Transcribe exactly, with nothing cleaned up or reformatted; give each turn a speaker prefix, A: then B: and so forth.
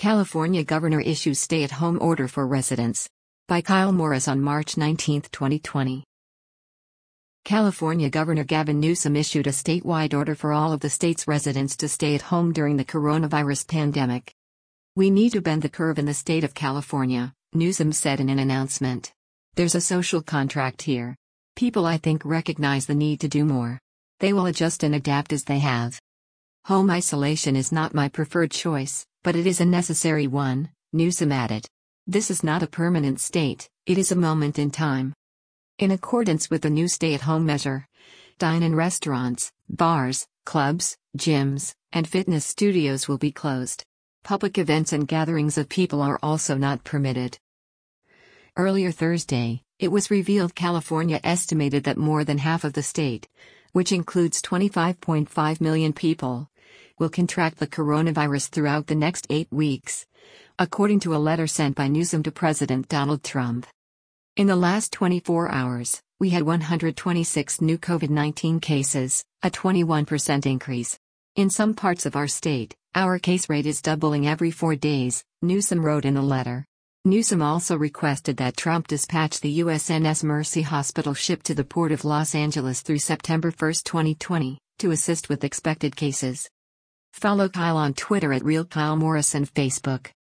A: California governor issues stay-at-home order for residents. By Kyle Morris on March nineteenth, twenty twenty. California Governor Gavin Newsom issued a statewide order for all of the state's residents to stay at home during the coronavirus pandemic. "We need to bend the curve in the state of California," Newsom said in an announcement. "There's a social contract here. People, I think, recognize the need to do more. They will adjust and adapt as they have. Home isolation is not my preferred choice, but it is a necessary one," Newsom added. "This is not a permanent state, it is a moment in time." In accordance with the new stay-at-home measure, dine-in restaurants, bars, clubs, gyms, and fitness studios will be closed. Public events and gatherings of people are also not permitted. Earlier Thursday, it was revealed California estimated that more than half of the state, which includes twenty-five point five million people, will contract the coronavirus throughout the next eight weeks, according to a letter sent by Newsom to President Donald Trump. In the last twenty-four hours, we had one hundred twenty-six new COVID nineteen cases, a twenty-one percent increase. "In some parts of our state, our case rate is doubling every four days, Newsom wrote in the letter. Newsom also requested that Trump dispatch the U S N S Mercy Hospital ship to the Port of Los Angeles through September first, twenty twenty, to assist with expected cases. Follow Kyle on Twitter at Real Kyle Morris and Facebook.